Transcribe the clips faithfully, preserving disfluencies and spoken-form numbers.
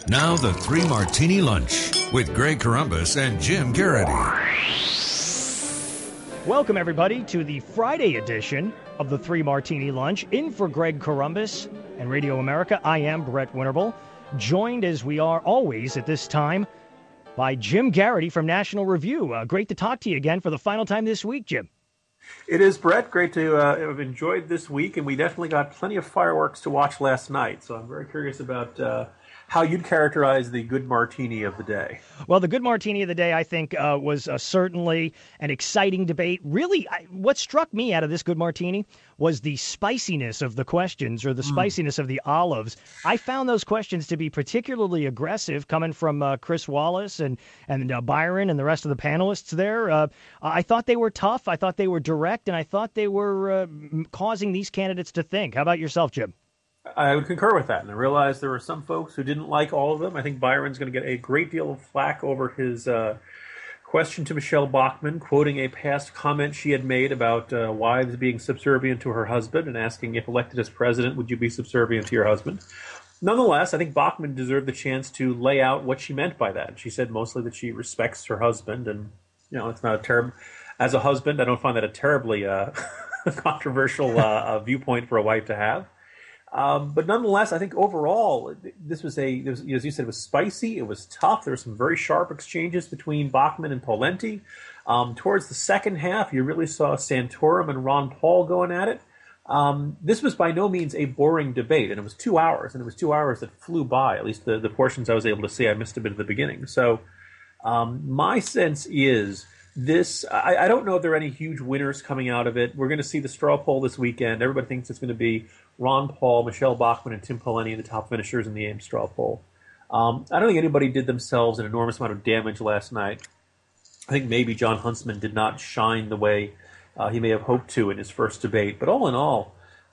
Now the Three Martini Lunch with Greg Corombos and Jim Garrity. Welcome, everybody, to the Friday edition of the Three Martini Lunch. In for Greg Corombos and Radio America, I am Brett Winterble, joined as we are always at this time by Jim Garrity from National Review. Uh, great to talk to you again for the final time this week, Jim. It is, Brett. Great to uh, have enjoyed this week, and we definitely got plenty of fireworks to watch last night. So I'm very curious about uh, how you'd characterize the good martini of the day. Well, the good martini of the day, I think, uh, was uh, certainly an exciting debate. Really, I, what struck me out of this good martini was the spiciness of the questions, or the mm. spiciness of the olives. I found those questions to be particularly aggressive, coming from uh, Chris Wallace and, and uh, Byron and the rest of the panelists there. Uh, I thought they were tough. I thought they were direct, and I thought they were uh, causing these candidates to think. How about yourself, Jim? I would concur with that, and I realized there were some folks who didn't like all of them. I think Byron's going to get a great deal of flack over his uh, question to Michelle Bachmann, quoting a past comment she had made about uh, wives being subservient to her husband and asking, if elected as president, would you be subservient to your husband? Nonetheless, I think Bachmann deserved the chance to lay out what she meant by that. She said mostly that she respects her husband, and you know, it's not a terrible. As a husband, I don't find that a terribly uh, controversial uh, uh, viewpoint for a wife to have. Um, but nonetheless, I think overall, this was a, this, as you said, it was spicy. It was tough. There were some very sharp exchanges between Bachmann and Pawlenty. Um, towards the second half, you really saw Santorum and Ron Paul going at it. Um, this was by no means a boring debate, and it was two hours, and it was two hours that flew by, at least the, the portions I was able to see. I missed a bit at the beginning. So um, my sense is this, I, I don't know if there are any huge winners coming out of it. We're going to see the straw poll this weekend. Everybody thinks it's going to be Ron Paul, Michelle Bachmann, and Tim Pawlenty, the top finishers in the Ames straw poll. Um, I don't think anybody did themselves an enormous amount of damage last night. I think maybe John Huntsman did not shine the way uh, he may have hoped to in his first debate. But all in all,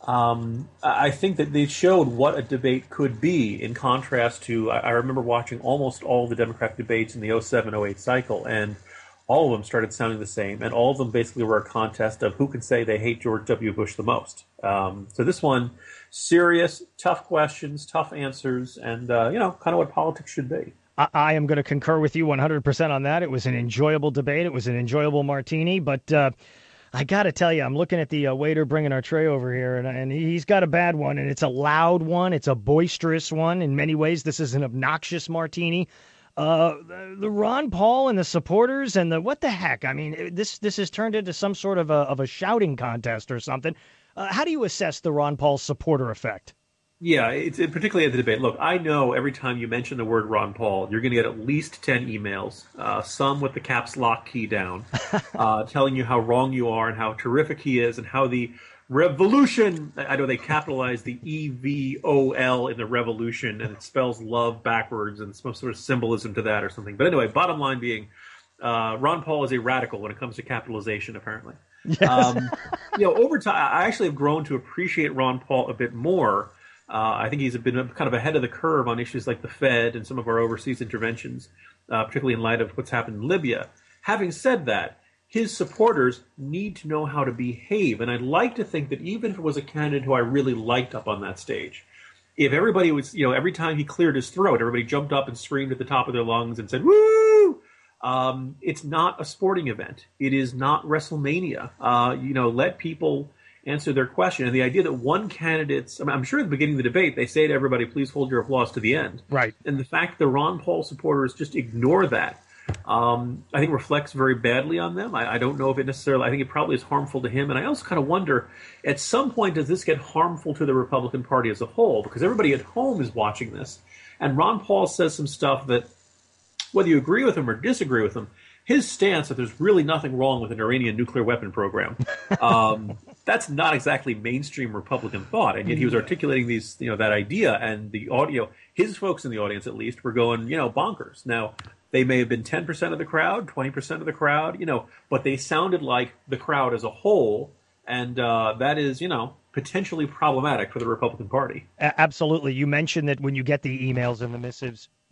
um, I think that they showed what a debate could be in contrast to, I, I remember watching almost all the Democratic debates in the oh seven oh eight cycle, and all of them started sounding the same, and all of them basically were a contest of who can say they hate George W. Bush the most. Um, so this one, serious, tough questions, tough answers, and, uh, you know, kind of what politics should be. I, I am going to concur with you one hundred percent on that. It was an enjoyable debate. It was an enjoyable martini, but uh, I got to tell you, I'm looking at the uh, waiter bringing our tray over here, and, and he's got a bad one, and it's a loud one. It's a boisterous one. In many ways, this is an obnoxious martini. Uh, the, the Ron Paul and the supporters and the what the heck? I mean, this this has turned into some sort of a of a shouting contest or something. Uh, how do you assess the Ron Paul supporter effect? Yeah, it's it, particularly at the debate. Look, I know every time you mention the word Ron Paul, you're going to get at least ten emails, uh, some with the caps lock key down, uh, telling you how wrong you are and how terrific he is and how the revolution, I know they capitalize the E V O L in the revolution, and it spells love backwards, and some sort of symbolism to that or something. But anyway, bottom line being, uh, Ron Paul is a radical when it comes to capitalization, apparently. Yes. Um, you know, over time, I actually have grown to appreciate Ron Paul a bit more. Uh, I think he's been kind of ahead of the curve on issues like the Fed and some of our overseas interventions, uh, particularly in light of what's happened in Libya. Having said that, his supporters need to know how to behave. And I'd like to think that even if it was a candidate who I really liked up on that stage, if everybody was, you know, every time he cleared his throat, everybody jumped up and screamed at the top of their lungs and said, woo! Um, it's not a sporting event. It is not WrestleMania. Uh, you know, let people answer their question. And the idea that one candidate's, I mean, I'm sure at the beginning of the debate, they say to everybody, please hold your applause to the end. Right. And the fact that Ron Paul supporters just ignore that, Um, I think reflects very badly on them. I, I don't know if it necessarily, I think it probably is harmful to him. And I also kind of wonder, at some point, does this get harmful to the Republican Party as a whole? Because everybody at home is watching this. And Ron Paul says some stuff that, whether you agree with him or disagree with him, his stance that there's really nothing wrong with an Iranian nuclear weapon program, um, that's not exactly mainstream Republican thought. And yet he was articulating these, you know, that idea, and the audio, his folks in the audience at least, were going, you know, bonkers. Now, they may have been ten percent of the crowd, twenty percent of the crowd, you know, but they sounded like the crowd as a whole. And uh, that is, you know, potentially problematic for the Republican Party. A- absolutely. You mentioned that when you get the emails and the missives,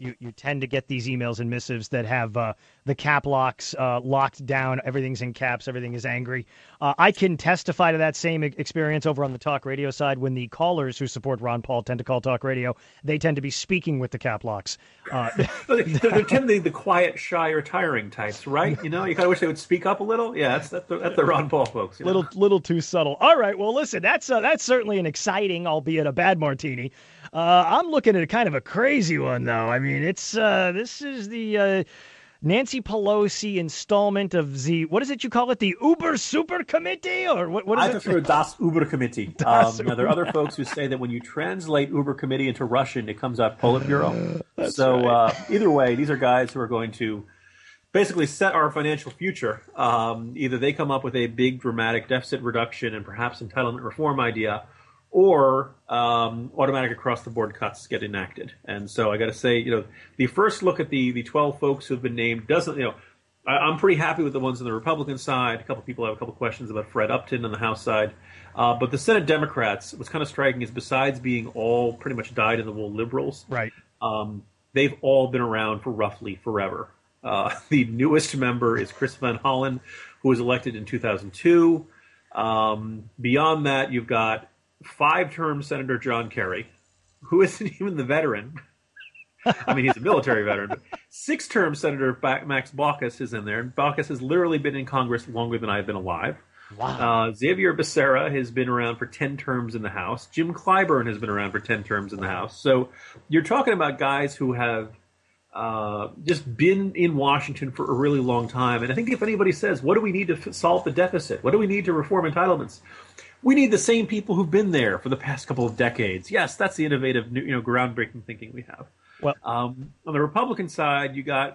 you, you tend to get these emails and missives that have uh, the cap locks uh, locked down. Everything's in caps. Everything is angry. Uh, I can testify to that same experience over on the talk radio side when the callers who support Ron Paul tend to call talk radio. They tend to be speaking with the cap locks. Uh, they're, they're tend to be the quiet, shy, retiring types, right? You know, you kind of wish they would speak up a little. Yeah, that's that's the, that's the Ron Paul folks. You know? Little little too subtle. All right, well, listen, that's uh, that's certainly an exciting, albeit a bad martini. Uh, I'm looking at a kind of a crazy one, though. I mean, it's uh, this is the uh, Nancy Pelosi installment of the, what is it you call it, the Uber Super Committee, or what? What is I it? prefer Das Uber Committee. Das um, now, there are other folks who say that when you translate Uber Committee into Russian, it comes out Politburo. so right. uh, either way, these are guys who are going to basically set our financial future. Um, either they come up with a big dramatic deficit reduction and perhaps entitlement reform idea, or um, automatic across-the-board cuts get enacted. And so I got to say, you know, the first look at the the twelve folks who have been named doesn't, you know, I, I'm pretty happy with the ones on the Republican side. A couple people have a couple questions about Fred Upton on the House side. Uh, but the Senate Democrats, what's kind of striking is besides being all pretty much dyed-in-the-wool liberals, right? Um, they've all been around for roughly forever. Uh, the newest member is Chris Van Hollen, who was elected in two thousand two. Um, beyond that, you've got five-term Senator John Kerry, who isn't even the veteran. I mean, he's a military veteran. But six-term Senator Max Baucus is in there. And Baucus has literally been in Congress longer than I've been alive. Wow. Uh, Xavier Becerra has been around for ten terms in the House. Jim Clyburn has been around for ten terms in the House. So you're talking about guys who have uh, just been in Washington for a really long time. And I think if anybody says, what do we need to f- solve the deficit? What do we need to reform entitlements? We need the same people who've been there for the past couple of decades. Yes, that's the innovative, you know, groundbreaking thinking we have. Well, um, on the Republican side, you got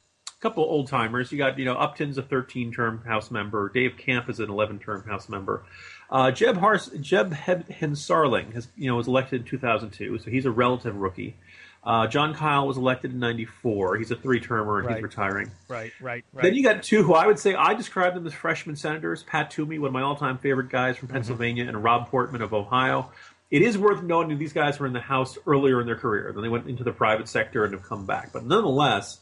a couple of old timers. You got, you know, Upton's a thirteen-term House member. Dave Camp is an eleven-term House member. Uh, Jeb Hars- Jeb Hensarling has, you know, was elected in two thousand two, so he's a relative rookie. Uh, John Kyle was elected in ninety-four. He's a three-termer, and right. he's retiring. Right, right, right. Then you got two who I would say I describe them as freshman senators. Pat Toomey, one of my all-time favorite guys from Pennsylvania, mm-hmm. and Rob Portman of Ohio. It is worth noting that these guys were in the House earlier in their career. Then they went into the private sector and have come back. But nonetheless,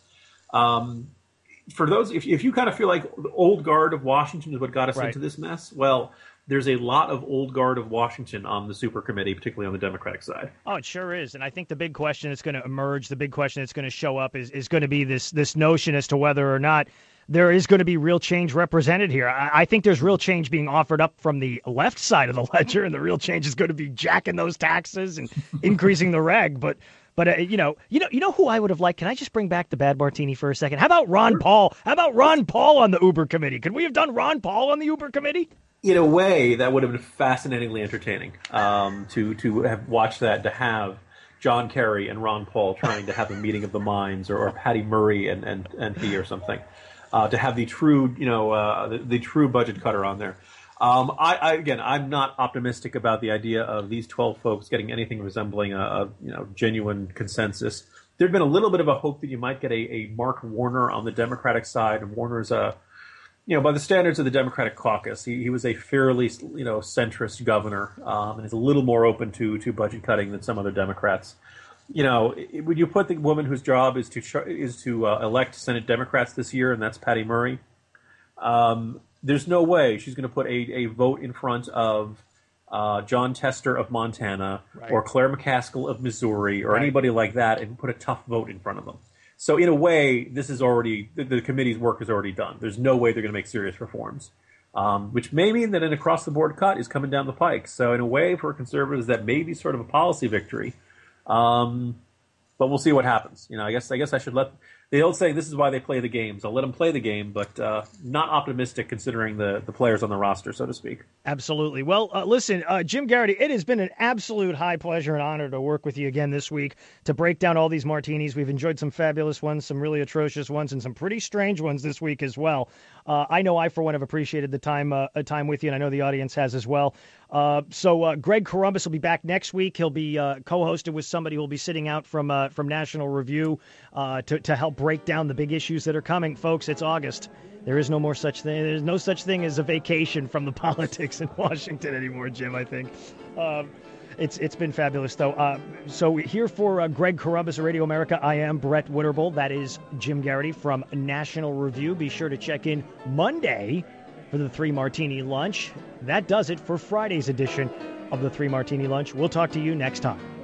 um, for those, if, if you kind of feel like the old guard of Washington is what got us right. into this mess, well, there's a lot of old guard of Washington on the super committee, particularly on the Democratic side. Oh, it sure is. And I think the big question that's going to emerge, the big question that's going to show up is, is going to be this this notion as to whether or not there is going to be real change represented here. I, I think there's real change being offered up from the left side of the ledger, and the real change is going to be jacking those taxes and increasing the reg. But But uh, you know, you know, you know who I would have liked. Can I just bring back the bad martini for a second? How about Ron Paul? How about Ron Paul on the Uber committee? Could we have done Ron Paul on the Uber committee? In a way, that would have been fascinatingly entertaining um, to to have watched that. To have John Kerry and Ron Paul trying to have a meeting of the minds, or, or Patty Murray and, and, and he or something. Uh, to have the true, you know, uh, the, the true budget cutter on there. Um, I, I again, I'm not optimistic about the idea of these twelve folks getting anything resembling a, a you know genuine consensus. There'd been a little bit of a hope that you might get a, a Mark Warner on the Democratic side, and Warner's a, you know, by the standards of the Democratic caucus, he, he was a fairly, you know, centrist governor, um, and is a little more open to to budget cutting than some other Democrats. You know, would you put the woman whose job is to is to uh, elect Senate Democrats this year, and that's Patty Murray? Um, there's no way she's going to put a, a vote in front of uh, John Tester of Montana, right. or Claire McCaskill of Missouri, or right. anybody like that, and put a tough vote in front of them. So in a way, this is already the, the committee's work is already done. There's no way they're going to make serious reforms, um, which may mean that an across-the-board cut is coming down the pike. So in a way, for conservatives, that may be sort of a policy victory. Um, but we'll see what happens. You know, I guess I guess I should let the old saying, this is why they play the games. I'll let them play the game, but uh, not optimistic considering the, the players on the roster, so to speak. Absolutely. Well, uh, listen, uh, Jim Garrity, it has been an absolute high pleasure and honor to work with you again this week to break down all these martinis. We've enjoyed some fabulous ones, some really atrocious ones, and some pretty strange ones this week as well. Uh, I know I, for one, have appreciated the time uh, time with you, and I know the audience has as well. Uh, so uh, Greg Corombos will be back next week. He'll be uh, co-hosted with somebody who will be sitting out from uh, from National Review uh, to, to help break down the big issues that are coming. Folks, it's August. There is no more such thing. There's no such thing as a vacation from the politics in Washington anymore, Jim, I think. Um, It's it's been fabulous, though. Uh, so here for uh, Greg Corombos of Radio America, I am Brett Winterble. That is Jim Garrity from National Review. Be sure to check in Monday for the Three Martini Lunch. That does it for Friday's edition of the Three Martini Lunch. We'll talk to you next time.